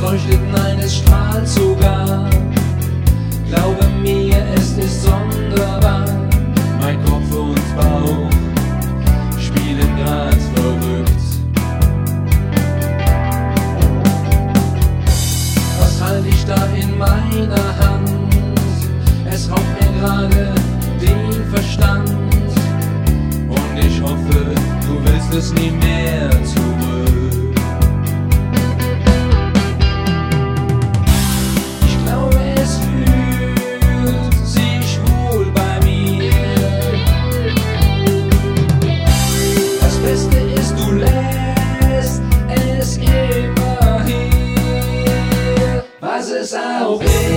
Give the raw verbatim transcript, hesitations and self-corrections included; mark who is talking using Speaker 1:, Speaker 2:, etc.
Speaker 1: leuchtet, nein, es strahlt sogar. Glaube mir, es ist sonderbar. Mein Kopf und Bauch spielen grad verrückt. Was halte ich da in meiner Hand? Es raubt mir gerade den Verstand. Und ich hoffe, du willst es nie mehr zurück. Ich glaube, es fühlt sich wohl bei mir. Das Beste ist, du lässt es immer hier, was es auch ist.